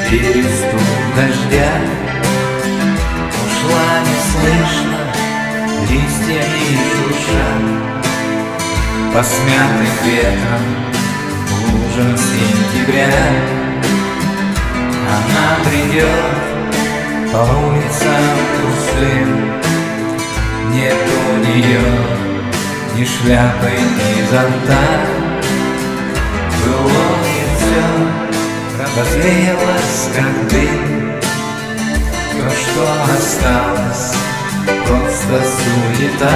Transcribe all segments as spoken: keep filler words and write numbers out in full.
перестук дождя. Ушла неслышно, листьями шурша, по смятым ветром лужам сентября. Она придет по улицам пустым, нет у нее ни шляпы, ни зонта. Былое все развеялось, как дым, то, что осталось, просто суета.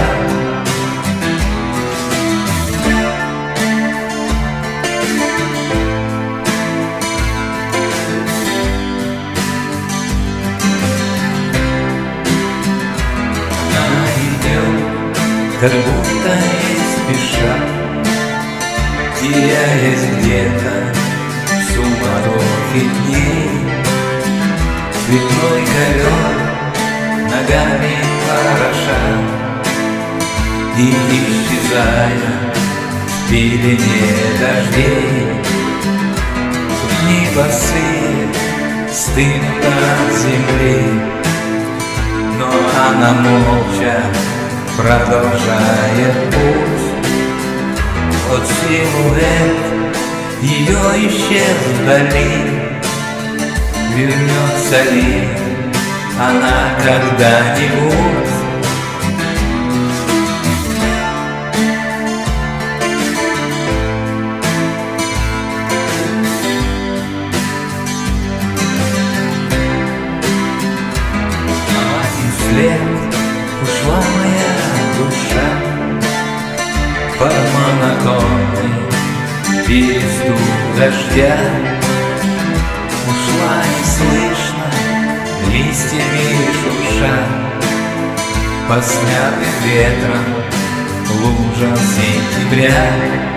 Как будто не спеша, теряясь где-то в суматохе дней. Цветной ковер ногами пороша и исчезая в пелене дождей. Дни босые стынут от земли, но она молча продолжает путь. Вот силуэт ее исчез вдали. Вернется ли она когда-нибудь? А вслед ушла моя душа по монотонной перестук дождя. Ушла неслышно, листьями шурша, по смятым ветром лужам сентября.